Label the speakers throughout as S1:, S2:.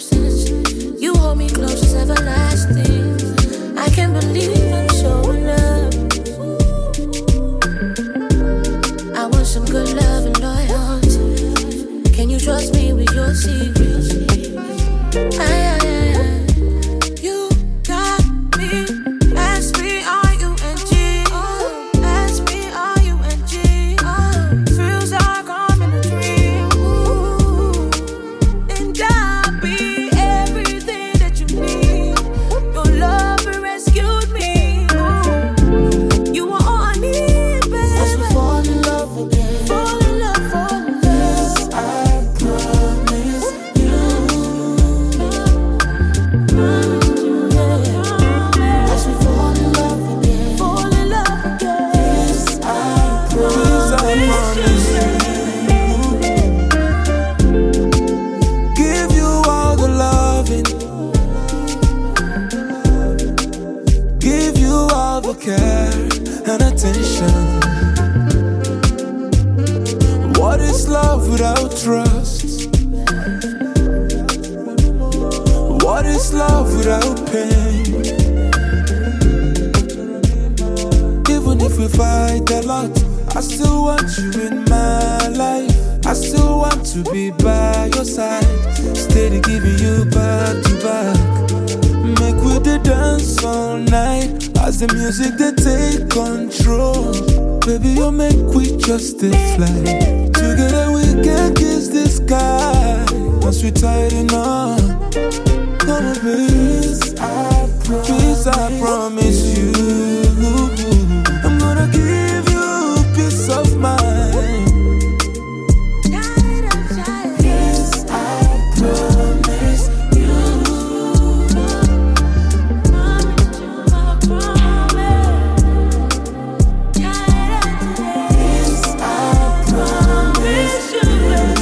S1: absence. You hold me close as everlasting. I can't believe I'm so in love. I want some good love and loyalty. Can you trust me with your secrets? You got me. Ask me, are you NG? Ask me, are you NG? Feels like I'm in a dream. And I'll be everything that you need. Your love rescued me. You are all I need, baby. As we fall in love again. Fall in love, fall in love. Yes, I promise you. As we fall in love again. Fall in love again. Yes, I promise you.
S2: Give you all the loving, give you all the care and attention. What is love without trust? What is love without pain? Even if we fight a lot, I still want you in my life. I still want to be by your side, steady giving you back to back. Make we the dance all night as the music they take control. Baby, you make we just stay fly. Together we can kiss the sky once we tighten up. Come on, please, please, I promise you, I'm gonna give you peace of mind. Yes, I promise you. Yes, I promise you.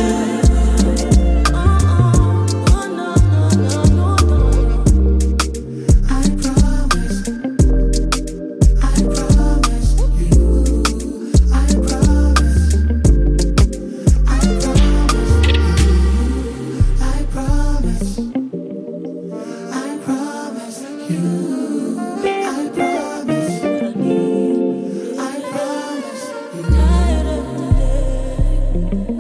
S2: I promise. I promise you. I promise. I promise you. I promise. I promise you. I promise. I promise you.